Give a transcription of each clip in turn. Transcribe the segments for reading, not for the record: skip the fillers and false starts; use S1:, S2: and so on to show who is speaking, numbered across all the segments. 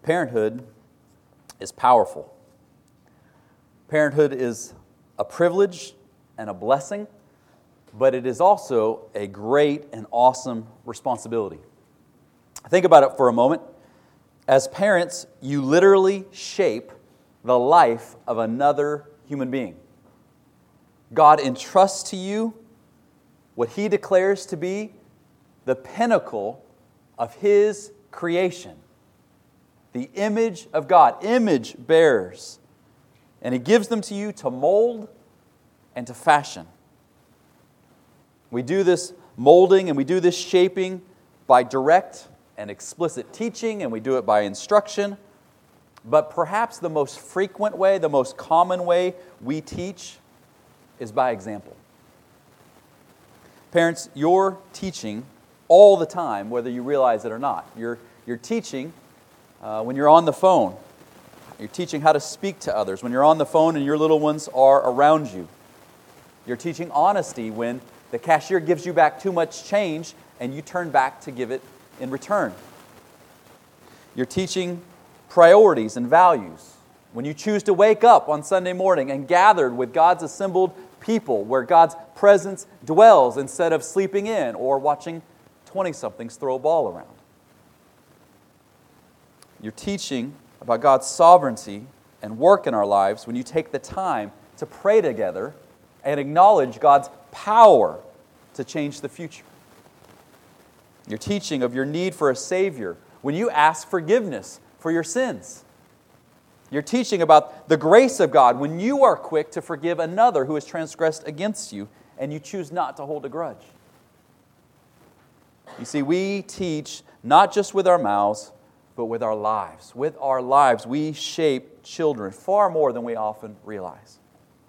S1: Parenthood is powerful. Parenthood is a privilege and a blessing, but it is also a great and awesome responsibility. Think about it for a moment. As parents, you literally shape the life of another human being. God entrusts to you what He declares to be the pinnacle of His creation. The image of God, image bearers. And He gives them to you to mold and to fashion. We do this molding and we do this shaping by direct and explicit teaching, and we do it by instruction. But perhaps the most frequent way, the most common way we teach is by example. Parents, you're teaching all the time, whether you realize it or not. You're teaching when you're on the phone. You're teaching how to speak to others when you're on the phone and your little ones are around you. You're teaching honesty when the cashier gives you back too much change and you turn back to give it in return. You're teaching priorities and values when you choose to wake up on Sunday morning and gather with God's assembled people where God's presence dwells instead of sleeping in or watching 20-somethings throw a ball around. You're teaching about God's sovereignty and work in our lives when you take the time to pray together and acknowledge God's power to change the future. You're teaching of your need for a Savior when you ask forgiveness for your sins. You're teaching about the grace of God when you are quick to forgive another who has transgressed against you and you choose not to hold a grudge. You see, we teach not just with our mouths, but with our lives. With our lives, we shape children far more than we often realize.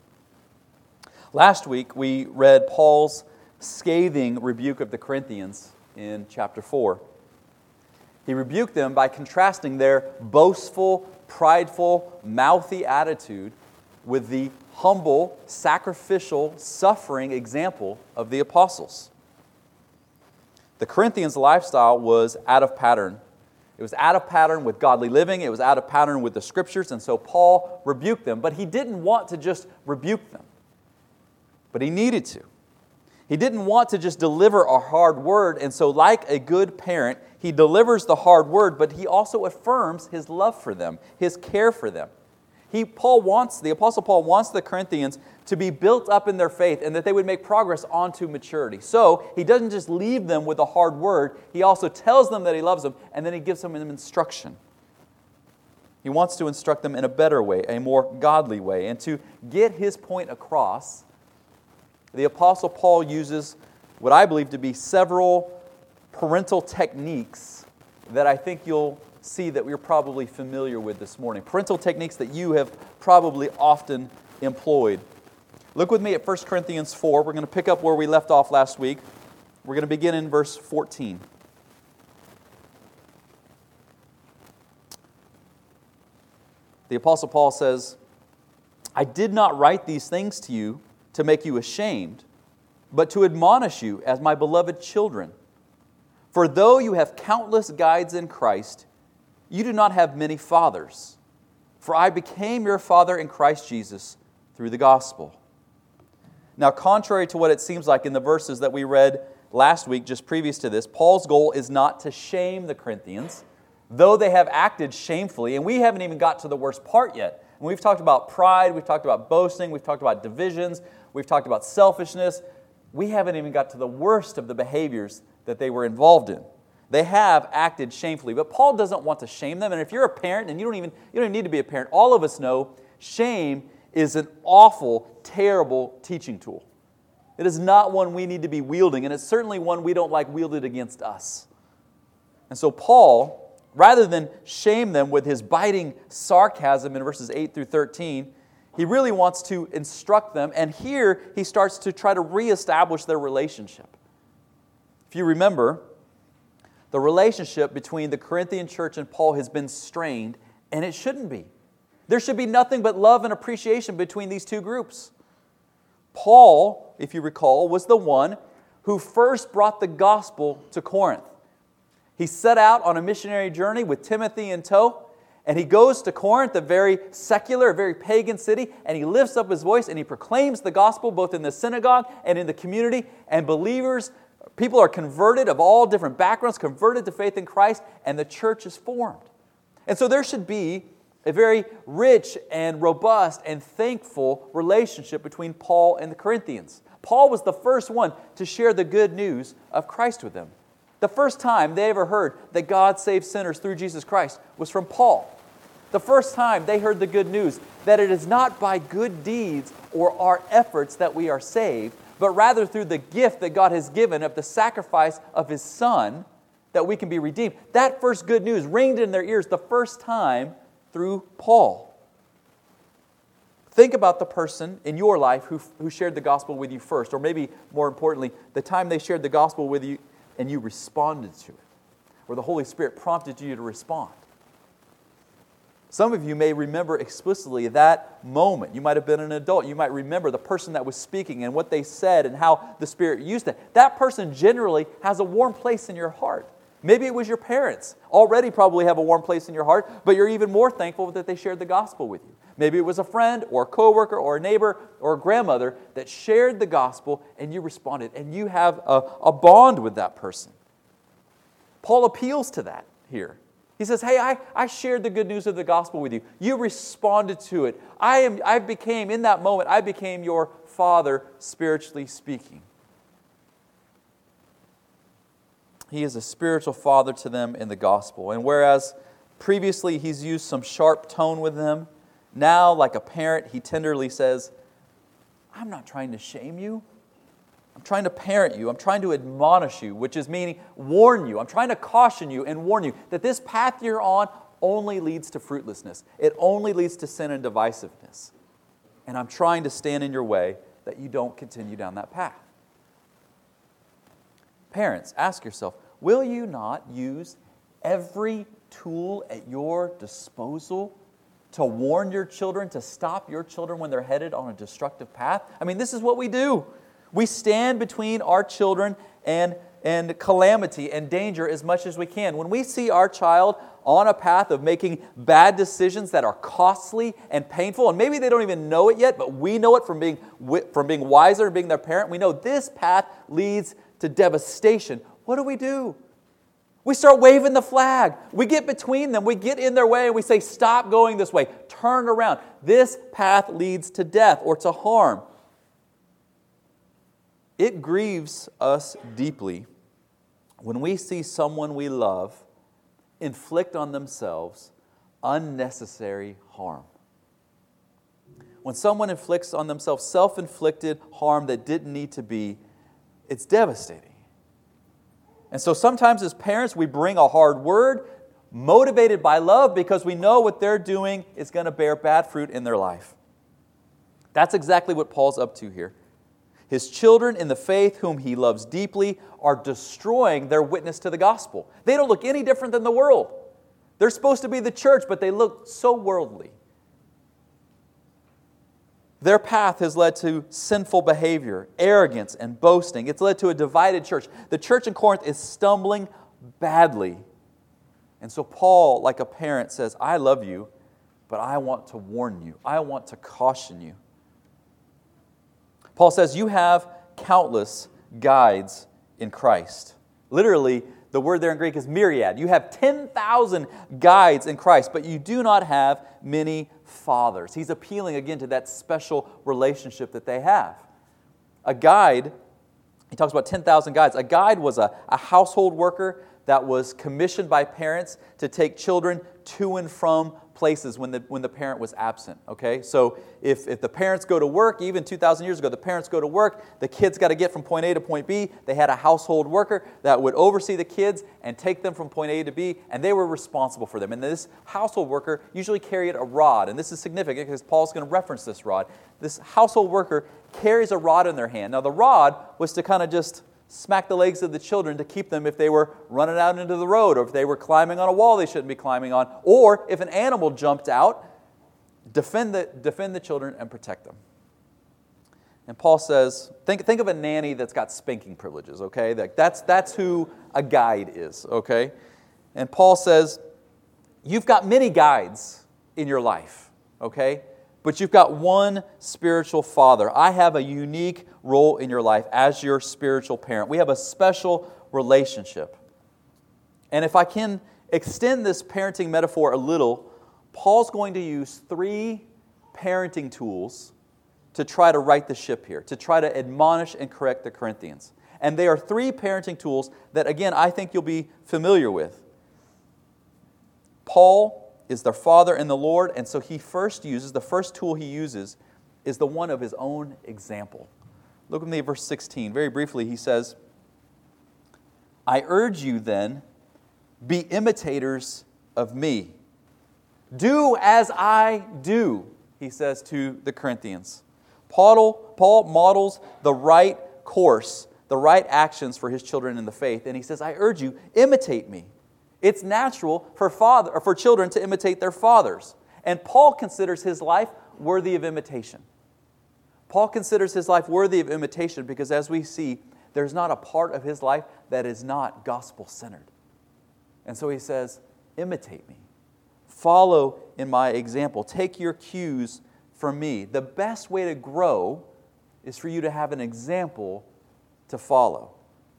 S1: Last week, we read Paul's scathing rebuke of the Corinthians in chapter 4. He rebuked them by contrasting their boastful, prideful, mouthy attitude with the humble, sacrificial, suffering example of the apostles. The Corinthians' lifestyle was out of pattern. It was out of pattern with godly living. It was out of pattern with the Scriptures. And so Paul rebuked them. But he didn't want to just rebuke them. But he needed to. He didn't want to just deliver a hard word. And so like a good parent, he delivers the hard word, but he also affirms his love for them, his care for them. The Apostle Paul wants the Corinthians to be built up in their faith and that they would make progress onto maturity. So he doesn't just leave them with a hard word. He also tells them that he loves them, and then he gives them an instruction. He wants to instruct them in a better way, a more godly way. And to get his point across, the Apostle Paul uses what I believe to be several parental techniques that I think you'll see that we're probably familiar with this morning. Parental techniques that you have probably often employed. Look with me at 1 Corinthians 4. We're going to pick up where we left off last week. We're going to begin in verse 14. The Apostle Paul says, "I did not write these things to you to make you ashamed, but to admonish you as my beloved children. For though you have countless guides in Christ, you do not have many fathers. For I became your father in Christ Jesus through the gospel." Now, contrary to what it seems like in the verses that we read last week, just previous to this, Paul's goal is not to shame the Corinthians, though they have acted shamefully. And we haven't even got to the worst part yet. And we've talked about pride, we've talked about boasting, we've talked about divisions, we've talked about selfishness. We haven't even got to the worst of the behaviors that they were involved in. They have acted shamefully, but Paul doesn't want to shame them. And if you're a parent, and you don't even need to be a parent, all of us know shame is an awful, terrible teaching tool. It is not one we need to be wielding, and it's certainly one we don't like wielded against us. And so Paul, rather than shame them with his biting sarcasm in verses 8 through 13, he really wants to instruct them, and here he starts to try to reestablish their relationship. If you remember, the relationship between the Corinthian church and Paul has been strained, and it shouldn't be. There should be nothing but love and appreciation between these two groups. Paul, if you recall, was the one who first brought the gospel to Corinth. He set out on a missionary journey with Timothy in tow, And he goes to Corinth, a very secular, a very pagan city, and he lifts up his voice and he proclaims the gospel both in the synagogue and in the community. And believers, people are converted of all different backgrounds, converted to faith in Christ, and the church is formed. And so there should be a very rich and robust and thankful relationship between Paul and the Corinthians. Paul was the first one to share the good news of Christ with them. The first time they ever heard that God saves sinners through Jesus Christ was from Paul. The first time they heard the good news that it is not by good deeds or our efforts that we are saved, but rather through the gift that God has given of the sacrifice of His Son that we can be redeemed. That first good news ringed in their ears the first time through Paul. Think about the person in your life who shared the gospel with you first, or maybe more importantly, the time they shared the gospel with you and you responded to it, or the Holy Spirit prompted you to respond. Some of you may remember explicitly that moment. You might have been an adult. You might remember the person that was speaking and what they said and how the Spirit used it. That person generally has a warm place in your heart. Maybe it was your parents. Already probably have a warm place in your heart, but you're even more thankful that they shared the gospel with you. Maybe it was a friend or a coworker or a neighbor or a grandmother that shared the gospel and you responded, and you have a bond with that person. Paul appeals to that here. He says, hey, I shared the good news of the gospel with you. You responded to it. In that moment, I became your father, spiritually speaking. He is a spiritual father to them in the gospel. And whereas previously he's used some sharp tone with them, now, like a parent, he tenderly says, I'm not trying to shame you. I'm trying to parent you. I'm trying to admonish you, which is meaning warn you. I'm trying to caution you and warn you that this path you're on only leads to fruitlessness. It only leads to sin and divisiveness. And I'm trying to stand in your way that you don't continue down that path. Parents, ask yourself, will you not use every tool at your disposal to warn your children, to stop your children when they're headed on a destructive path? I mean, this is what we do. We stand between our children and calamity and danger as much as we can. When we see our child on a path of making bad decisions that are costly and painful, and maybe they don't even know it yet, but we know it from being wiser and being their parent, we know this path leads to devastation. What do? We start waving the flag. We get between them. We get in their way and we say, stop going this way. Turn around. This path leads to death or to harm. It grieves us deeply when we see someone we love inflict on themselves unnecessary harm. When someone inflicts on themselves self-inflicted harm that didn't need to be, it's devastating. And so sometimes as parents, we bring a hard word, motivated by love, because we know what they're doing is going to bear bad fruit in their life. That's exactly what Paul's up to here. His children in the faith, whom he loves deeply, are destroying their witness to the gospel. They don't look any different than the world. They're supposed to be the church, but they look so worldly. Their path has led to sinful behavior, arrogance, and boasting. It's led to a divided church. The church in Corinth is stumbling badly. And so Paul, like a parent, says, I love you, but I want to warn you. I want to caution you. Paul says, you have countless guides in Christ. Literally, the word there in Greek is myriad. You have 10,000 guides in Christ, but you do not have many fathers. He's appealing again to that special relationship that they have. A guide, he talks about 10,000 guides. A guide was a household worker that was commissioned by parents to take children to and from places when the parent was absent. Okay, so if the parents go to work, even 2,000 years ago, the parents go to work, the kids got to get from point A to point B. They had a household worker that would oversee the kids and take them from point A to B, and they were responsible for them. And this household worker usually carried a rod, and this is significant because Paul's going to reference this rod. This household worker carries a rod in their hand. Now the rod was to kind of just smack the legs of the children to keep them if they were running out into the road, or if they were climbing on a wall they shouldn't be climbing on, or if an animal jumped out, defend the children and protect them. And Paul says, think of a nanny that's got spanking privileges, okay? That's who a guide is, okay? And Paul says, You've got many guides in your life, okay? But you've got one spiritual father. I have a unique role in your life as your spiritual parent. We have a special relationship. And if I can extend this parenting metaphor a little, Paul's going to use 3 parenting tools to try to right the ship here, to try to admonish and correct the Corinthians. And they are 3 parenting tools that, again, I think you'll be familiar with. Paul is their father in the Lord, and so the first tool he uses is the one of his own example. Look with me at verse 16. Very briefly, he says, I urge you then, be imitators of me. Do as I do, he says to the Corinthians. Paul models the right course, the right actions for his children in the faith, and he says, I urge you, imitate me. It's natural for children to imitate their fathers. And Paul considers his life worthy of imitation. Paul considers his life worthy of imitation because, as we see, there's not a part of his life that is not gospel-centered. And so he says, imitate me. Follow in my example. Take your cues from me. The best way to grow is for you to have an example to follow.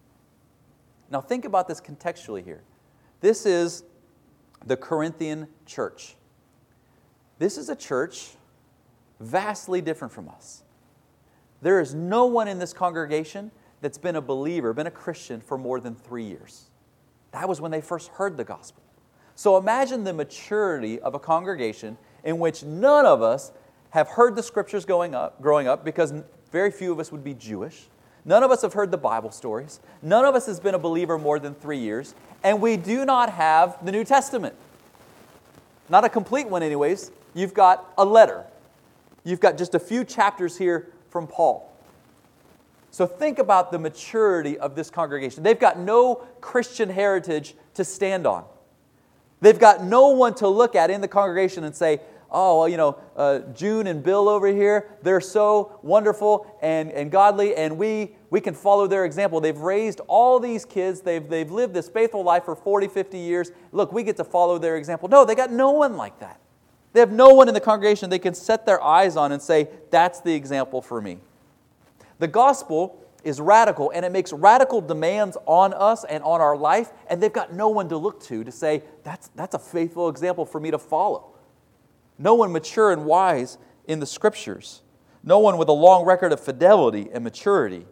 S1: Now think about this contextually here. This is the Corinthian church. This is a church vastly different from us. There is no one in this congregation that's been a believer, been a Christian for more than 3 years. That was when they first heard the gospel. So imagine the maturity of a congregation in which none of us have heard the scriptures growing up because very few of us would be Jewish. None of us have heard the Bible stories. None of us has been a believer more than 3 years. And we do not have the New Testament. Not a complete one anyways. You've got a letter. You've got just a few chapters here from Paul. So think about the maturity of this congregation. They've got no Christian heritage to stand on. They've got no one to look at in the congregation and say, oh, well, June and Bill over here, they're so wonderful and godly, and we can follow their example. They've raised all these kids. They've lived this faithful life for 40, 50 years. Look, we get to follow their example. No, they got no one like that. They have no one in the congregation they can set their eyes on and say, that's the example for me. The gospel is radical, and it makes radical demands on us and on our life, and they've got no one to look to say, that's a faithful example for me to follow. No one mature and wise in the Scriptures. No one with a long record of fidelity and maturity.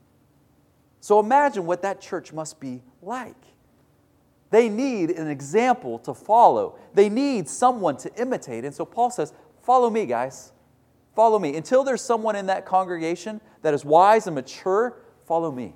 S1: So imagine what that church must be like. They need an example to follow. They need someone to imitate. And so Paul says, follow me, guys. Follow me. Until there's someone in that congregation that is wise and mature, follow me.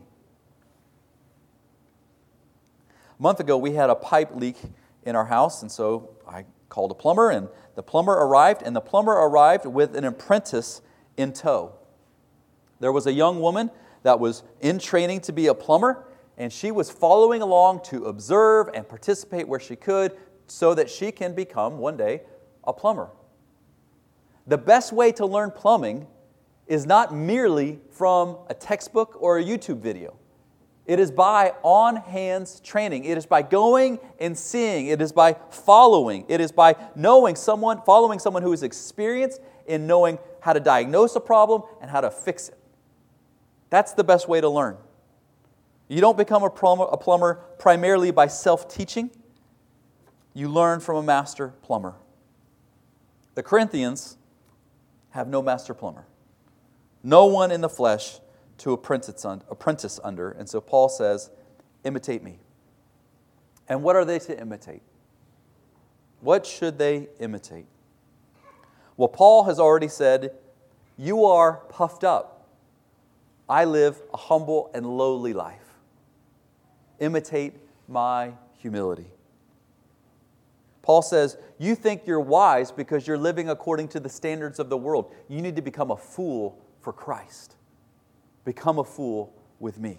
S1: A month ago, we had a pipe leak in our house, and so I called a plumber, and the plumber arrived with an apprentice in tow. There was a young woman that was in training to be a plumber, and she was following along to observe and participate where she could so that she can become, one day, a plumber. The best way to learn plumbing is not merely from a textbook or a YouTube video. It is by on-hands training. It is by going and seeing. It is by following. It is by following someone who is experienced in knowing how to diagnose a problem and how to fix it. That's the best way to learn. You don't become a plumber primarily by self-teaching. You learn from a master plumber. The Corinthians have no master plumber. No one in the flesh to apprentice under. And so Paul says, imitate me. And what are they to imitate? What should they imitate? Well, Paul has already said, you are puffed up. I live a humble and lowly life. Imitate my humility. Paul says, you think you're wise because you're living according to the standards of the world. You need to become a fool for Christ. Become a fool with me.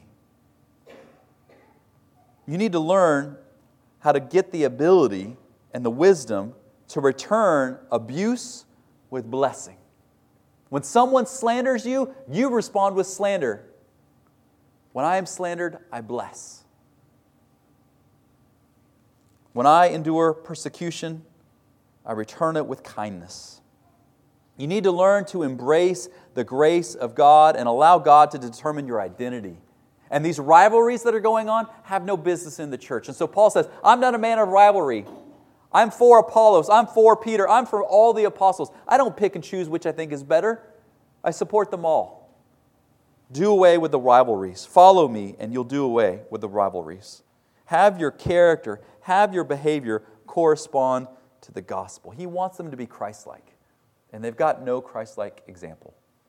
S1: You need to learn how to get the ability and the wisdom to return abuse with blessing. When someone slanders you, you respond with slander. When I am slandered, I bless. When I endure persecution, I return it with kindness. You need to learn to embrace the grace of God and allow God to determine your identity. And these rivalries that are going on have no business in the church. And so Paul says, I'm not a man of rivalry. I'm for Apollos. I'm for Peter. I'm for all the apostles. I don't pick and choose which I think is better. I support them all. Do away with the rivalries. Follow me and you'll do away with the rivalries. Have your character, have your behavior correspond to the gospel. He wants them to be Christ-like. And they've got no Christ-like example.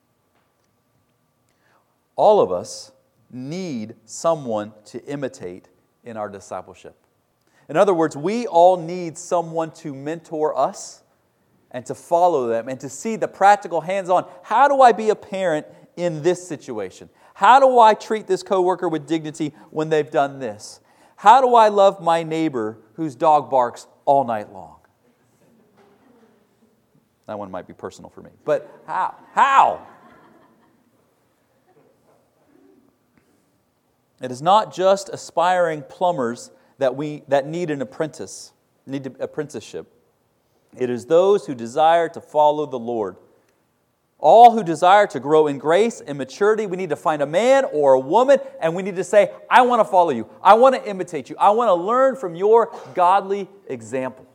S1: All of us need someone to imitate in our discipleship. In other words, we all need someone to mentor us and to follow them and to see the practical hands-on. How do I be a parent in this situation? How do I treat this coworker with dignity when they've done this? How do I love my neighbor whose dog barks all night long? That one might be personal for me. But how? How? It is not just aspiring plumbers that need an apprenticeship. It is those who desire to follow the Lord. All who desire to grow in grace and maturity, we need to find a man or a woman, and we need to say, I want to follow you. I want to imitate you. I want to learn from your godly example.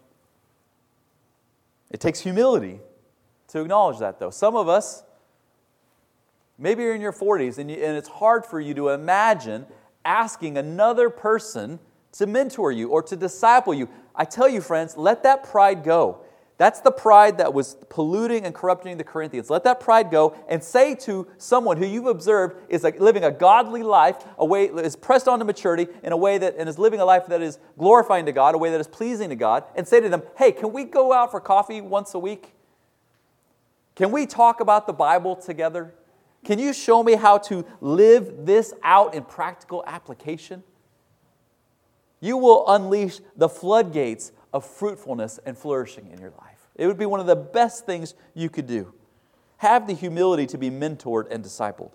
S1: It takes humility to acknowledge that, though. Some of us, maybe you're in your 40s, and it's hard for you to imagine asking another person to mentor you or to disciple you. I tell you, friends, let that pride go. That's the pride that was polluting and corrupting the Corinthians. Let that pride go and say to someone who you've observed is living a godly life, a way that is pressed on to maturity in a way that and is living a life that is glorifying to God, a way that is pleasing to God, and say to them, hey, can we go out for coffee once a week? Can we talk about the Bible together? Can you show me how to live this out in practical application? You will unleash the floodgates of fruitfulness and flourishing in your life. It would be one of the best things you could do. Have the humility to be mentored and discipled.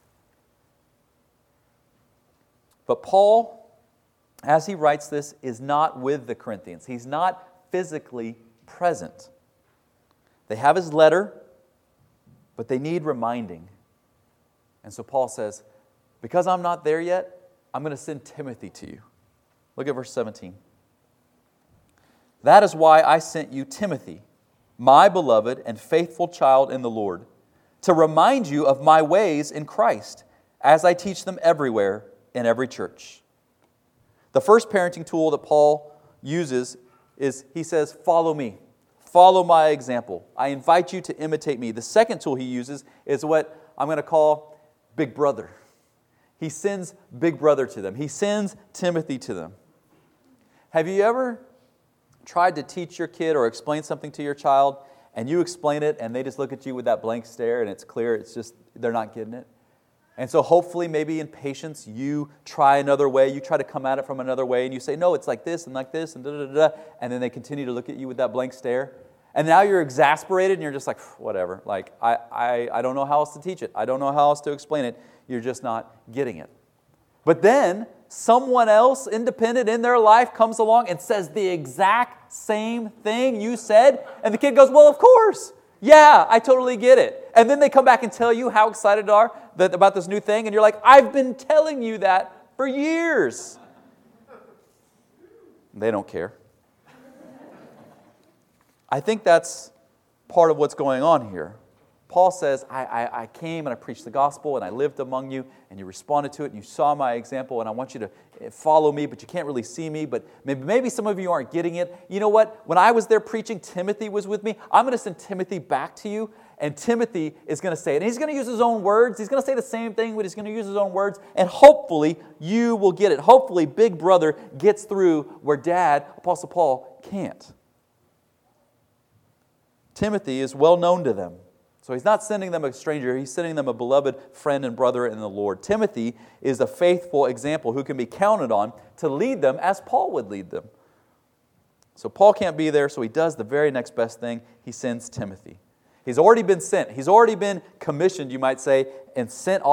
S1: But Paul, as he writes this, is not with the Corinthians. He's not physically present. They have his letter, but they need reminding. And so Paul says, because I'm not there yet, I'm going to send Timothy to you. Look at verse 17. That is why I sent you Timothy, my beloved and faithful child in the Lord, to remind you of my ways in Christ, as I teach them everywhere in every church. The first parenting tool that Paul uses is, he says, follow me. Follow my example. I invite you to imitate me. The second tool he uses is what I'm going to call Big Brother. He sends Big Brother to them. He sends Timothy to them. Have you ever tried to teach your kid or explain something to your child, and you explain it, and they just look at you with that blank stare, and it's clear, it's just, they're not getting it? And so hopefully, maybe in patience, you try another way, you try to come at it from another way, and you say, no, it's like this, and da-da-da-da, and then they continue to look at you with that blank stare. And now you're exasperated, and you're just like, whatever, like, I don't know how else to teach it. I don't know how else to explain it. You're just not getting it. But then, someone else independent in their life comes along and says the exact same thing you said, and the kid goes, well, of course. Yeah, I totally get it. And then they come back and tell you how excited they are about this new thing, and you're like, I've been telling you that for years. They don't care. I think that's part of what's going on here. Paul says, I came and I preached the gospel and I lived among you and you responded to it and you saw my example and I want you to follow me, but you can't really see me, but maybe some of you aren't getting it. You know what? When I was there preaching, Timothy was with me. I'm going to send Timothy back to you, and Timothy is going to say it. And he's going to use his own words. He's going to say the same thing, but he's going to use his own words, and hopefully you will get it. Hopefully Big Brother gets through where Dad, Apostle Paul, can't. Timothy is well known to them. So he's not sending them a stranger, he's sending them a beloved friend and brother in the Lord. Timothy is a faithful example who can be counted on to lead them as Paul would lead them. So Paul can't be there, so he does the very next best thing. He sends Timothy. He's already been sent. He's already been commissioned, you might say, and sent off,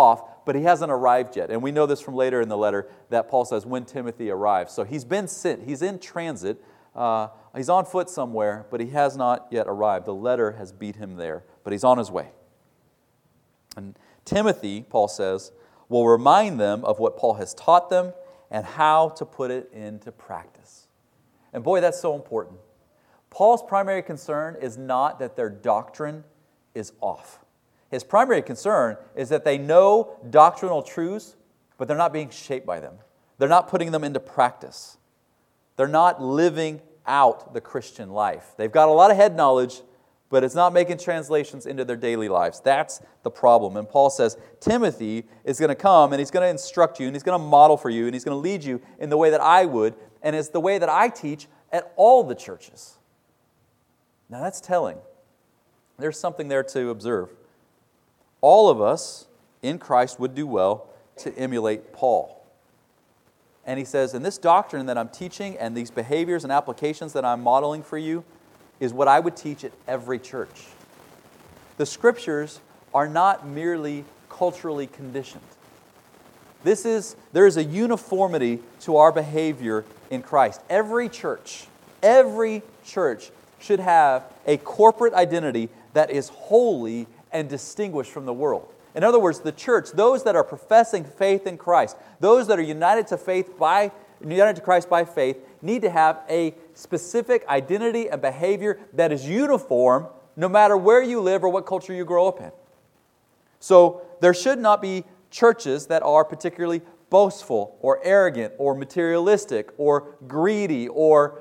S1: but he hasn't arrived yet. And we know this from later in the letter that Paul says when Timothy arrives. So he's been sent. He's in transit. He's on foot somewhere, but he has not yet arrived. The letter has beat him there, but he's on his way. And Timothy, Paul says, will remind them of what Paul has taught them and how to put it into practice. And boy, that's so important. Paul's primary concern is not that their doctrine is off. His primary concern is that they know doctrinal truths, but they're not being shaped by them. They're not putting them into practice. They're not living out the Christian life. They've got a lot of head knowledge, but it's not making translations into their daily lives. That's the problem. And Paul says, Timothy is going to come and he's going to instruct you and he's going to model for you and he's going to lead you in the way that I would, and it's the way that I teach at all the churches. Now that's telling. There's something there to observe. All of us in Christ would do well to emulate Paul. And he says, and this doctrine that I'm teaching and these behaviors and applications that I'm modeling for you is what I would teach at every church. The Scriptures are not merely culturally conditioned. There is a uniformity to our behavior in Christ. Every church should have a corporate identity that is holy and distinguished from the world. In other words, the church, those that are professing faith in Christ, those that are united to Christ by faith, need to have a specific identity and behavior that is uniform no matter where you live or what culture you grow up in. So there should not be churches that are particularly boastful or arrogant or materialistic or greedy or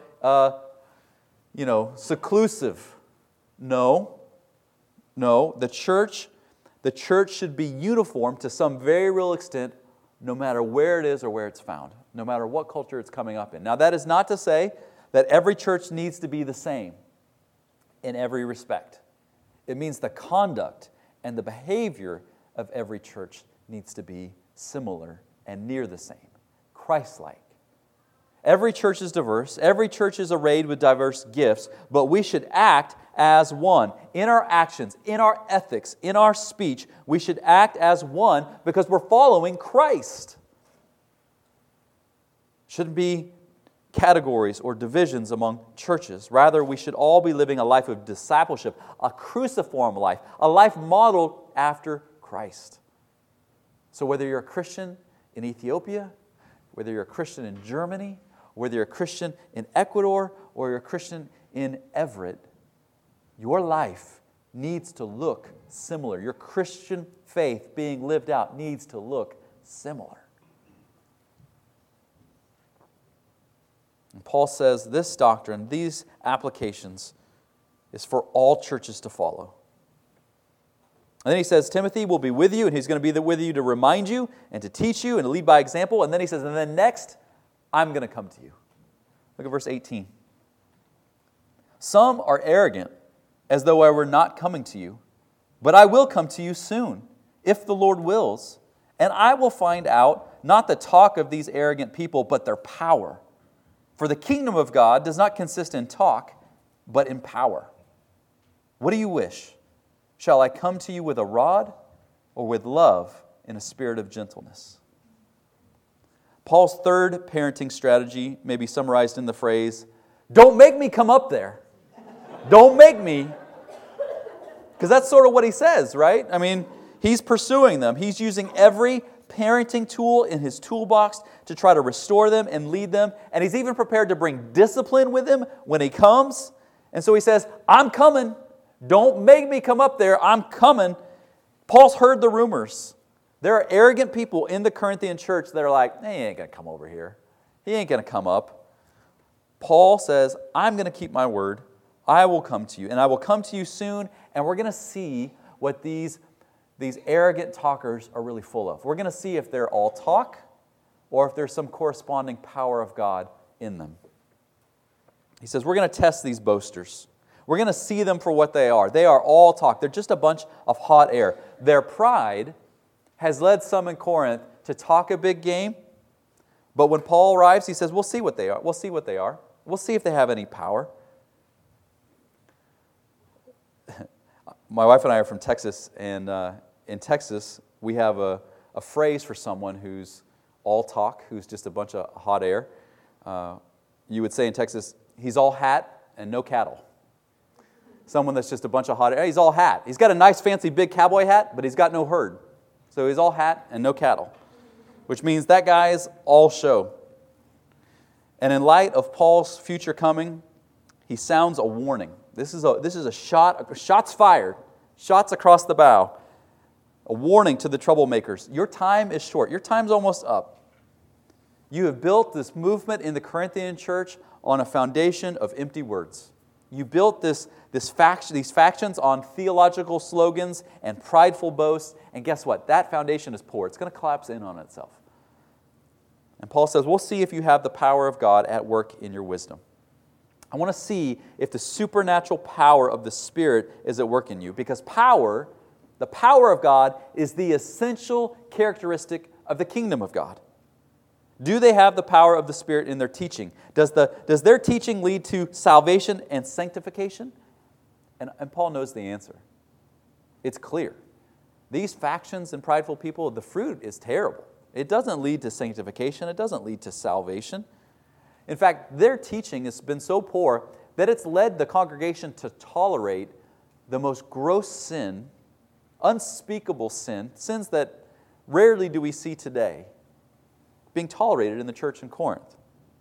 S1: seclusive. No, the church should be uniform to some very real extent, no matter where it is or where it's found, no matter what culture it's coming up in. Now, that is not to say that every church needs to be the same in every respect. It means the conduct and the behavior of every church needs to be similar and near the same, Christ-like. Every church is diverse. Every church is arrayed with diverse gifts, but we should act as one. In our actions, in our ethics, in our speech, we should act as one because we're following Christ. Shouldn't be categories or divisions among churches. Rather, we should all be living a life of discipleship, a cruciform life, a life modeled after Christ. So whether you're a Christian in Ethiopia, whether you're a Christian in Germany, whether you're a Christian in Ecuador, or you're a Christian in Everett, your life needs to look similar. Your Christian faith being lived out needs to look similar. And Paul says this doctrine, these applications, is for all churches to follow. And then he says, Timothy will be with you, and he's going to be with you to remind you and to teach you and to lead by example. And then he says, and then next, I'm going to come to you. Look at verse 18. Some are arrogant, as though I were not coming to you. But I will come to you soon, if the Lord wills. And I will find out not the talk of these arrogant people, but their power. For the kingdom of God does not consist in talk, but in power. What do you wish? Shall I come to you with a rod, or with love in a spirit of gentleness? Paul's third parenting strategy may be summarized in the phrase, don't make me come up there. Don't make me. Because that's sort of what he says, right? I mean, he's pursuing them. He's using every parenting tool in his toolbox to try to restore them and lead them. And he's even prepared to bring discipline with him when he comes. And so he says, I'm coming. Don't make me come up there. I'm coming. Paul's heard the rumors. There are arrogant people in the Corinthian church that are like, hey, he ain't going to come over here. He ain't going to come up. Paul says, I'm going to keep my word. I will come to you, and I will come to you soon, and we're going to see what these arrogant talkers are really full of. We're going to see if they're all talk or if there's some corresponding power of God in them. He says, we're going to test these boasters. We're going to see them for what they are. They are all talk. They're just a bunch of hot air. Their pride has led some in Corinth to talk a big game, but when Paul arrives, he says, we'll see what they are. We'll see what they are. We'll see if they have any power. My wife and I are from Texas, and in Texas, we have a a phrase for someone who's all talk, who's just a bunch of hot air. You would say in Texas, he's all hat and no cattle. Someone that's just a bunch of hot air. He's all hat. He's got a nice fancy big cowboy hat, but he's got no herd. So he's all hat and no cattle, which means that guy is all show. And in light of Paul's future coming, he sounds a warning. This is a shot, shots fired, shots across the bow. A warning to the troublemakers. Your time is short. Your time's almost up. You have built this movement in the Corinthian church on a foundation of empty words. You built these factions on theological slogans and prideful boasts, and guess what? That foundation is poor. It's going to collapse in on itself. And Paul says, we'll see if you have the power of God at work in your wisdom. I want to see if the supernatural power of the Spirit is at work in you, because the power of God is the essential characteristic of the kingdom of God. Do they have the power of the Spirit in their teaching? Does their teaching lead to salvation and sanctification? And Paul knows the answer. It's clear. These factions and prideful people, the fruit is terrible. It doesn't lead to sanctification. It doesn't lead to salvation. In fact, their teaching has been so poor that it's led the congregation to tolerate the most gross sin, unspeakable sin, sins that rarely do we see today, being tolerated in the church in Corinth.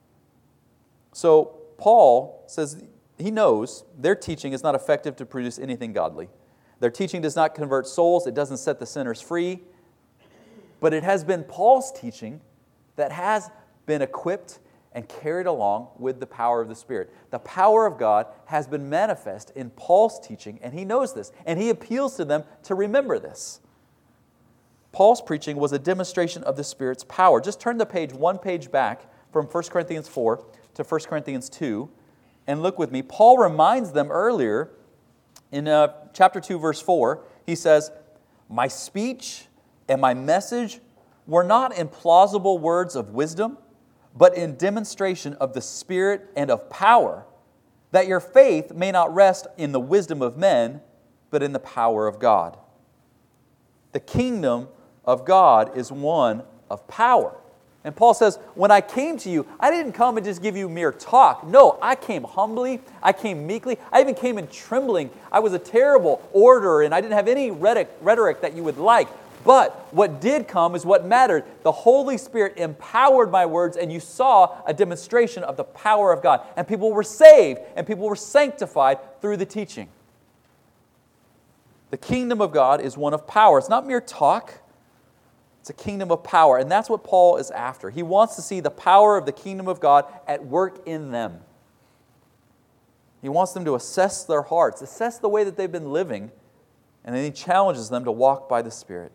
S1: So Paul says he knows their teaching is not effective to produce anything godly. Their teaching does not convert souls. It doesn't set the sinners free. But it has been Paul's teaching that has been equipped and carried along with the power of the Spirit. The power of God has been manifest in Paul's teaching, and he knows this, and he appeals to them to remember this. Paul's preaching was a demonstration of the Spirit's power. Just turn the page, one page back from 1 Corinthians 4 to 1 Corinthians 2, and look with me. Paul reminds them earlier in chapter 2, verse 4, he says, "My speech and my message were not in plausible words of wisdom, but in demonstration of the Spirit and of power, that your faith may not rest in the wisdom of men, but in the power of God." The kingdom of God is one of power. And Paul says, when I came to you, I didn't come and just give you mere talk. No, I came humbly. I came meekly. I even came in trembling. I was a terrible orator, and I didn't have any rhetoric that you would like. But what did come is what mattered. The Holy Spirit empowered my words, and you saw a demonstration of the power of God. And people were saved, and people were sanctified through the teaching. The kingdom of God is one of power. It's not mere talk. It's a kingdom of power, and that's what Paul is after. He wants to see the power of the kingdom of God at work in them. He wants them to assess their hearts, assess the way that they've been living, and then he challenges them to walk by the Spirit.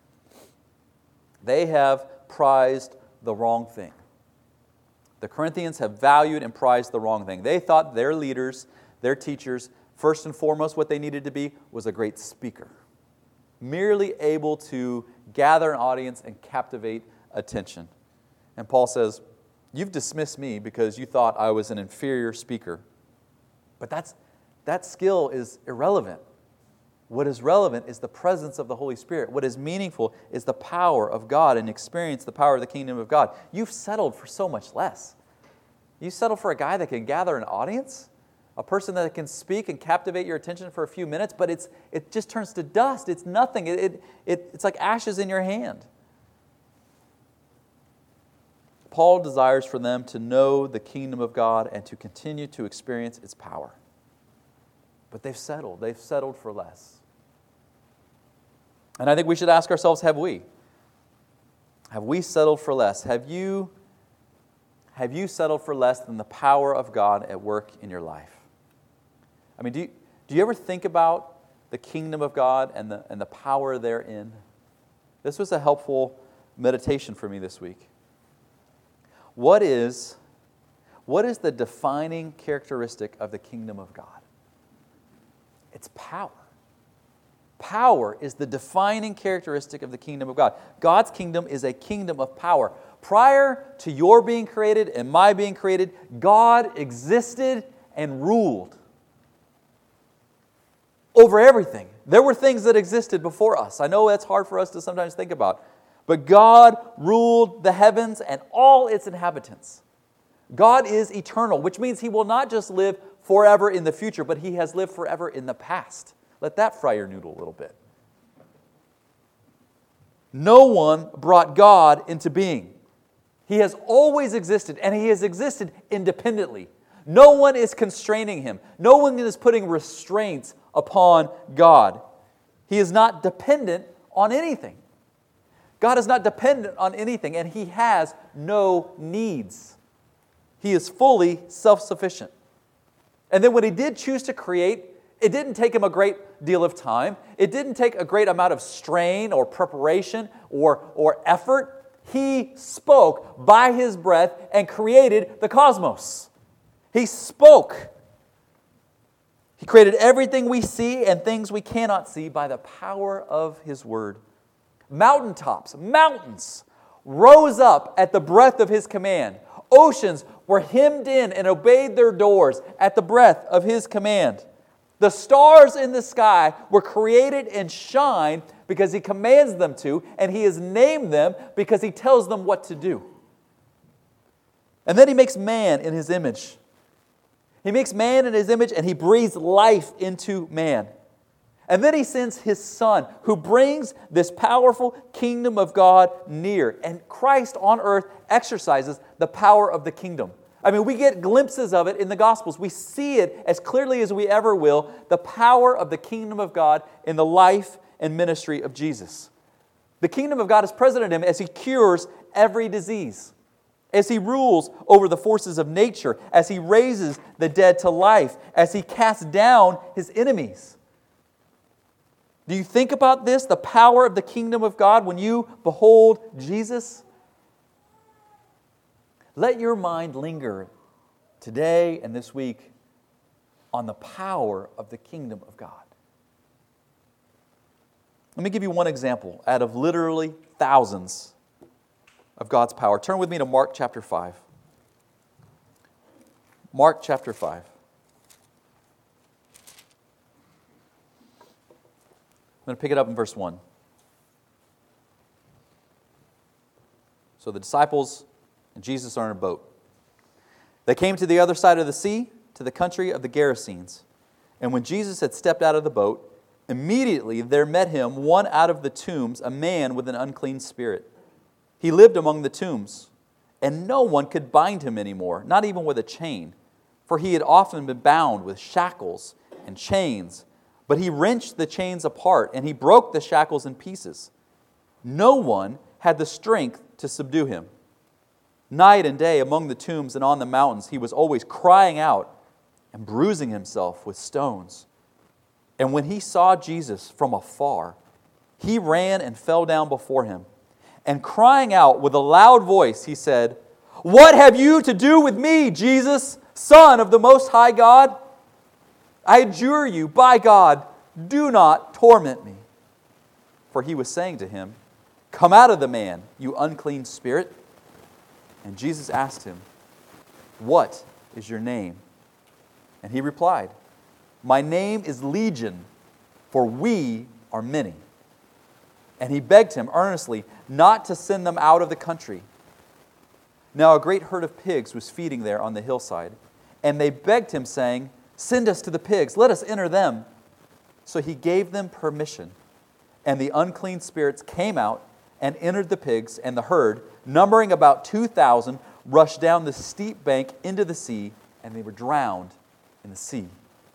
S1: They have prized the wrong thing. The Corinthians have valued and prized the wrong thing. They thought their leaders, their teachers, first and foremost, what they needed to be was a great speaker, merely able to gather an audience and captivate attention. And Paul says, you've dismissed me because you thought I was an inferior speaker. But that skill is irrelevant. What is relevant is the presence of the Holy Spirit. What is meaningful is the power of God and experience the power of the kingdom of God. You've settled for so much less. You settle for a guy that can gather an audience, a person that can speak and captivate your attention for a few minutes, but it just turns to dust. It's nothing. It's like ashes in your hand. Paul desires for them to know the kingdom of God and to continue to experience its power. But they've settled. They've settled for less. And I think we should ask ourselves, have we? Have we settled for less? Have you settled for less than the power of God at work in your life? I mean, do you ever think about the kingdom of God and the power therein? This was a helpful meditation for me this week. What is the defining characteristic of the kingdom of God? It's power. Power is the defining characteristic of the kingdom of God. God's kingdom is a kingdom of power. Prior to your being created and my being created, God existed and ruled over everything. There were things that existed before us. I know that's hard for us to sometimes think about. but God ruled the heavens and all its inhabitants. God is eternal, which means He will not just live forever in the future, but He has lived forever in the past. Let that fry your noodle a little bit. No one brought God into being. He has always existed, and He has existed independently. No one is constraining Him. No one is putting restraints upon God. He is not dependent on anything. God is not dependent on anything, and He has no needs. He is fully self-sufficient. And then when He did choose to create, it didn't take Him a great deal of time. It didn't take a great amount of strain or preparation or effort. He spoke by His breath and created the cosmos. He spoke. He created everything we see and things we cannot see by the power of His word. Mountaintops, mountains rose up at the breath of His command. Oceans were hemmed in and obeyed their doors at the breath of His command. The stars in the sky were created and shine because He commands them to, and He has named them because He tells them what to do. And then He makes man in His image. He makes man in His image, and He breathes life into man. And then He sends His Son, who brings this powerful kingdom of God near. And Christ on earth exercises the power of the kingdom. I mean, we get glimpses of it in the Gospels. We see it as clearly as we ever will, the power of the kingdom of God in the life and ministry of Jesus. The kingdom of God is present in Him as He cures every disease, as He rules over the forces of nature, as He raises the dead to life, as He casts down His enemies. Do you think about this, the power of the kingdom of God, when you behold Jesus? Let your mind linger today and this week on the power of the kingdom of God. Let me give you one example out of literally thousands of God's power. Turn with me to Mark chapter 5. Mark chapter 5. I'm going to pick it up in verse 1. So the disciples and Jesus are in a boat. They came to the other side of the sea, to the country of the Gerasenes. And when Jesus had stepped out of the boat, immediately there met Him one out of the tombs, a man with an unclean spirit. He lived among the tombs, and no one could bind him anymore, not even with a chain, for he had often been bound with shackles and chains. But He wrenched the chains apart, and He broke the shackles in pieces. No one had the strength to subdue him. Night and day among the tombs and on the mountains, He was always crying out and bruising Himself with stones. And when He saw Jesus from afar, He ran and fell down before Him. And crying out with a loud voice, He said, "What have you to do with me, Jesus, Son of the Most High God? I adjure you, by God, do not torment me." For He was saying to him, "Come out of the man, you unclean spirit." And Jesus asked him, "What is your name?" And he replied, "My name is Legion, for we are many." And He begged him earnestly not to send them out of the country. Now a great herd of pigs was feeding there on the hillside, and they begged Him, saying, "Send us to the pigs, let us enter them." So He gave them permission, and the unclean spirits came out and entered the pigs, and the herd, numbering about 2,000, rushed down the steep bank into the sea, and they were drowned in the sea.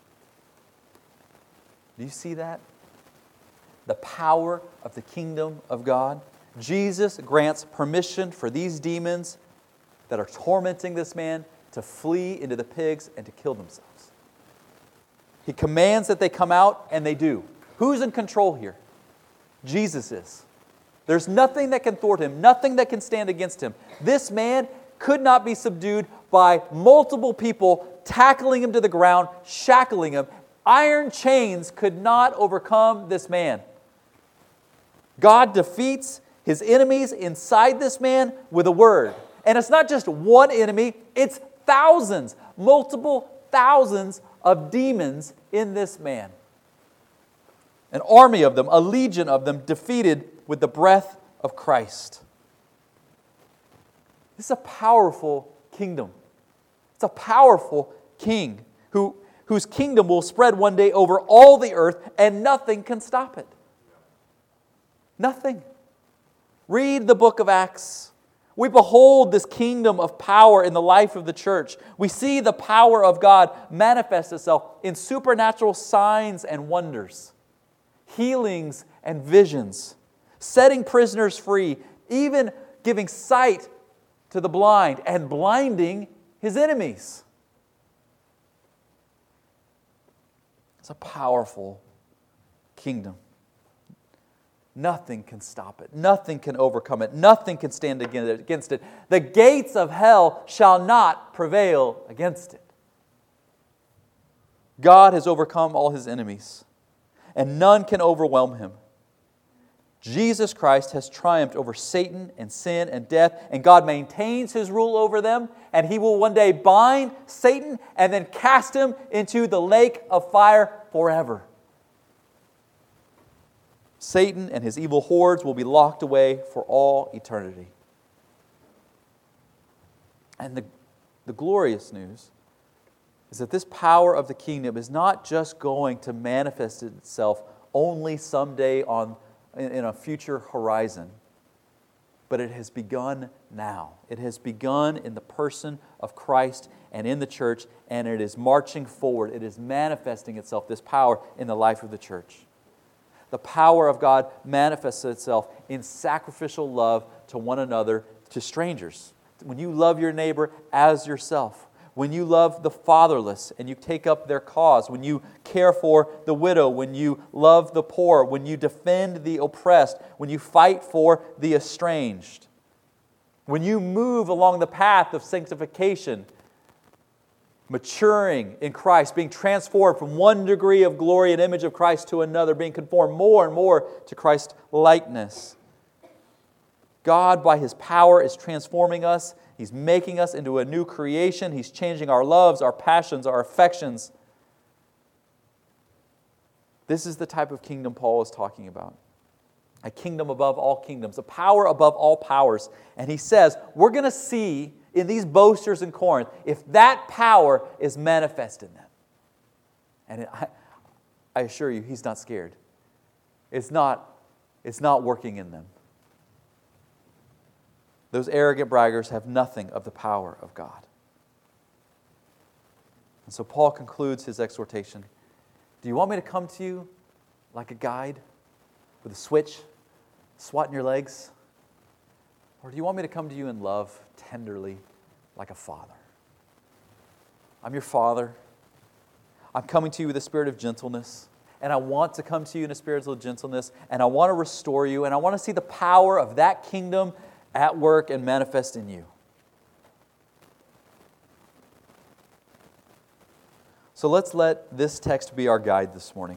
S1: Do you see that? The power of the kingdom of God. Jesus grants permission for these demons that are tormenting this man to flee into the pigs and to kill themselves. He commands that they come out, and they do. Who's in control here? Jesus is. There's nothing that can thwart Him, nothing that can stand against Him. This man could not be subdued by multiple people tackling him to the ground, shackling him. Iron chains could not overcome this man. God defeats His enemies inside this man with a word. And it's not just one enemy, it's thousands, multiple thousands of demons in this man. An army of them, a legion of them, defeated with the breath of Christ. This is a powerful kingdom. It's a powerful king whose kingdom will spread one day over all the earth, and nothing can stop it. Nothing. Read the book of Acts. We behold this kingdom of power in the life of the church. We see the power of God manifest itself in supernatural signs and wonders, healings and visions, setting prisoners free, even giving sight to the blind and blinding His enemies. It's a powerful kingdom. Nothing can stop it. Nothing can overcome it. Nothing can stand against it. The gates of hell shall not prevail against it. God has overcome all His enemies, and none can overwhelm Him. Jesus Christ has triumphed over Satan and sin and death, and God maintains His rule over them, and He will one day bind Satan and then cast him into the lake of fire forever. Satan and his evil hordes will be locked away for all eternity. And the glorious news is that this power of the kingdom is not just going to manifest itself only someday in a future horizon, but it has begun now. It has begun in the person of Christ and in the church, and it is marching forward. It is manifesting itself, this power, in the life of the church. The power of God manifests itself in sacrificial love to one another, to strangers. When you love your neighbor as yourself, when you love the fatherless and you take up their cause, when you care for the widow, when you love the poor, when you defend the oppressed, when you fight for the estranged, when you move along the path of sanctification, maturing in Christ, being transformed from one degree of glory and image of Christ to another, being conformed more and more to Christ's likeness. God, by His power, is transforming us. He's making us into a new creation. He's changing our loves, our passions, our affections. This is the type of kingdom Paul is talking about. A kingdom above all kingdoms, a power above all powers. And he says, we're going to see in these boasters in Corinth if that power is manifest in them. And I assure you, he's not scared. It's not working in them. Those arrogant braggers have nothing of the power of God. And so Paul concludes his exhortation. Do you want me to come to you like a guide with a switch, swatting your legs? Or do you want me to come to you in love, tenderly, like a father? I'm your father. I'm coming to you with a spirit of gentleness. And I want to come to you in a spirit of gentleness. And I want to restore you. And I want to see the power of that kingdom at work and manifest in you. So let's let this text be our guide this morning.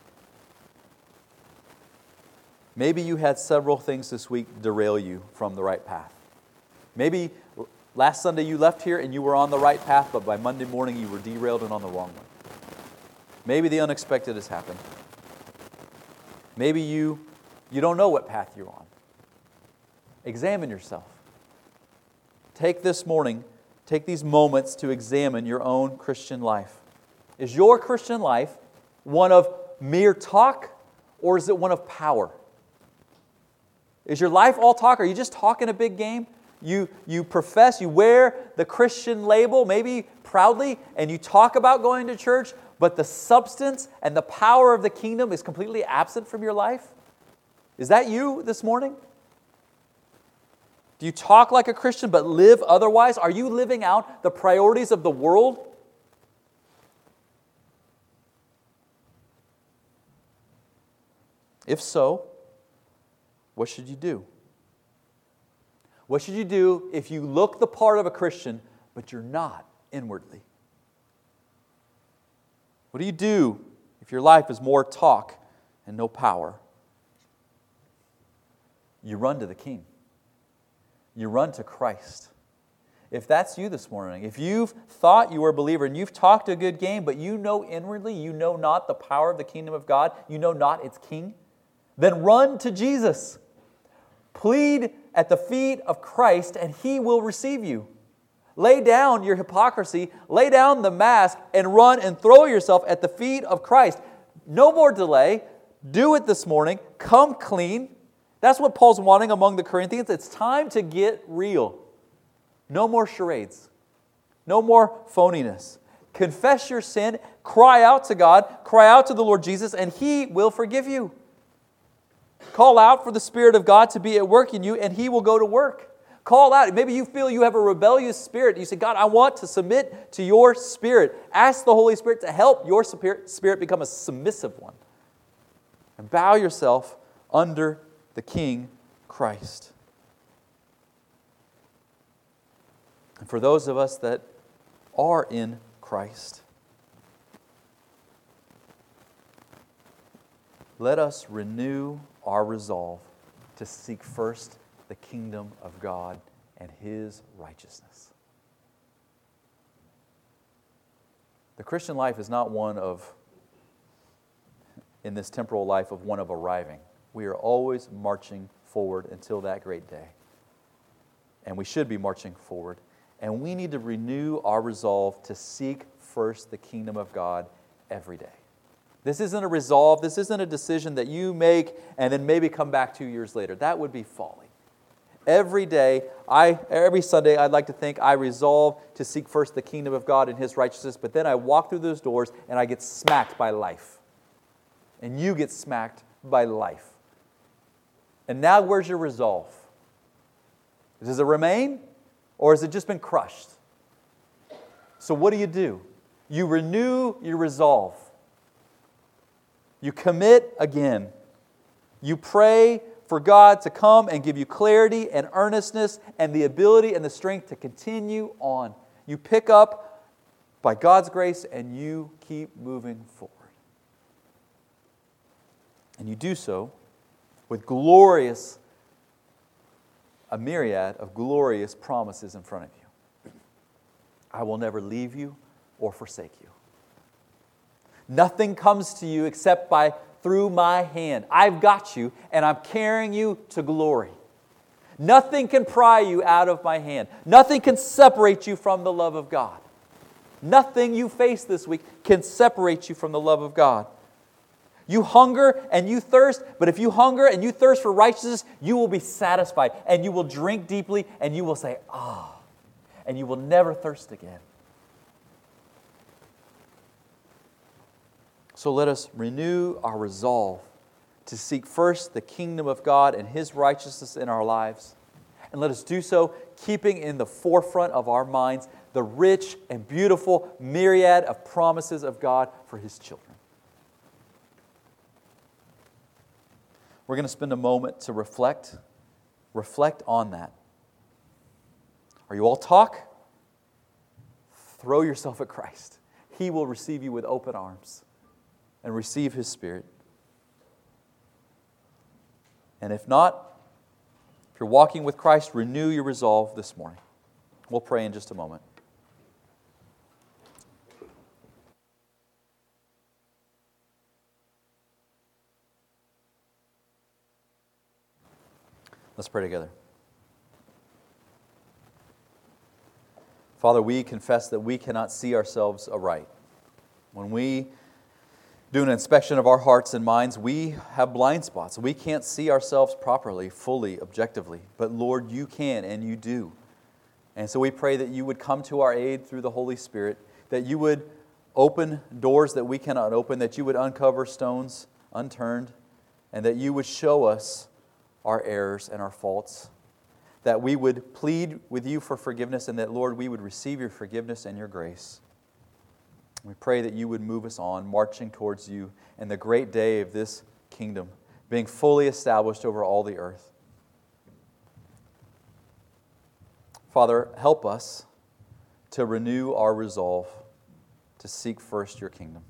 S1: Maybe you had several things this week derail you from the right path. Maybe last Sunday you left here and you were on the right path, but by Monday morning you were derailed and on the wrong one. Maybe the unexpected has happened. Maybe you don't know what path you're on. Examine yourself. Take these moments to examine your own Christian life. Is your Christian life one of mere talk, or is it one of power? Is your life all talk? Are you just talking a big game? You profess, you wear the Christian label, maybe proudly, and you talk about going to church, but the substance and the power of the kingdom is completely absent from your life? Is that you this morning? Do you talk like a Christian but live otherwise? Are you living out the priorities of the world? If so, what should you do? What should you do if you look the part of a Christian, but you're not inwardly? What do you do if your life is more talk and no power? You run to the King. You run to Christ. If that's you this morning, if you've thought you were a believer and you've talked a good game, but you know inwardly you know not the power of the kingdom of God, you know not its King, then run to Jesus. Plead at the feet of Christ and He will receive you. Lay down your hypocrisy, lay down the mask, and run and throw yourself at the feet of Christ. No more delay. Do it this morning. Come clean. That's what Paul's wanting among the Corinthians. It's time to get real. No more charades. No more phoniness. Confess your sin. Cry out to God. Cry out to the Lord Jesus, and He will forgive you. Call out for the Spirit of God to be at work in you, and He will go to work. Call out. Maybe you feel you have a rebellious spirit. You say, God, I want to submit to your Spirit. Ask the Holy Spirit to help your spirit become a submissive one. And bow yourself under the King Christ. And for those of us that are in Christ, let us renew our resolve to seek first the kingdom of God and His righteousness. The Christian life is not one of, in this temporal life, of one of arriving. We are always marching forward until that great day. And we should be marching forward. And we need to renew our resolve to seek first the kingdom of God every day. This isn't a resolve. This isn't a decision that you make and then maybe come back 2 years later. That would be folly. Every day, every Sunday, I'd like to think I resolve to seek first the kingdom of God and His righteousness, but then I walk through those doors and I get smacked by life. And you get smacked by life. And now where's your resolve? Does it remain? Or has it just been crushed? So what do? You renew your resolve. You commit again. You pray for God to come and give you clarity and earnestness and the ability and the strength to continue on. You pick up by God's grace and you keep moving forward. And you do so with a myriad of glorious promises in front of you. I will never leave you or forsake you. Nothing comes to you except through my hand. I've got you, and I'm carrying you to glory. Nothing can pry you out of my hand. Nothing can separate you from the love of God. Nothing you face this week can separate you from the love of God. You hunger and you thirst, but if you hunger and you thirst for righteousness, you will be satisfied, and you will drink deeply, and you will say, ah, and you will never thirst again. So let us renew our resolve to seek first the kingdom of God and His righteousness in our lives. And let us do so keeping in the forefront of our minds the rich and beautiful myriad of promises of God for His children. We're going to spend a moment to reflect on that. Are you all talk? Throw yourself at Christ. He will receive you with open arms and receive His Spirit. And if not, if you're walking with Christ, renew your resolve this morning. We'll pray in just a moment. Let's pray together. Father, we confess that we cannot see ourselves aright. When we do an inspection of our hearts and minds, we have blind spots. We can't see ourselves properly, fully, objectively. But Lord, you can and you do. And so we pray that you would come to our aid through the Holy Spirit, that you would open doors that we cannot open, that you would uncover stones unturned, and that you would show us our errors and our faults, that we would plead with you for forgiveness, and that, Lord, we would receive your forgiveness and your grace. We pray that you would move us on, marching towards you and the great day of this kingdom, being fully established over all the earth. Father, help us to renew our resolve to seek first your kingdom.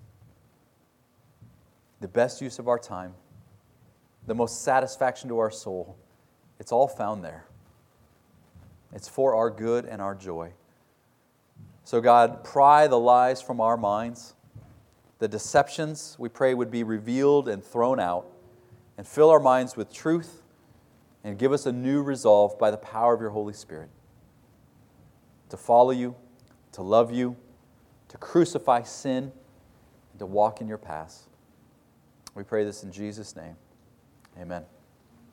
S1: The best use of our time, the most satisfaction to our soul, it's all found there. It's for our good and our joy. So God, pry the lies from our minds. The deceptions, we pray, would be revealed and thrown out, and fill our minds with truth And give us a new resolve by the power of your Holy Spirit to follow you, to love you, to crucify sin, and to walk in your paths. We pray this in Jesus' name. Amen.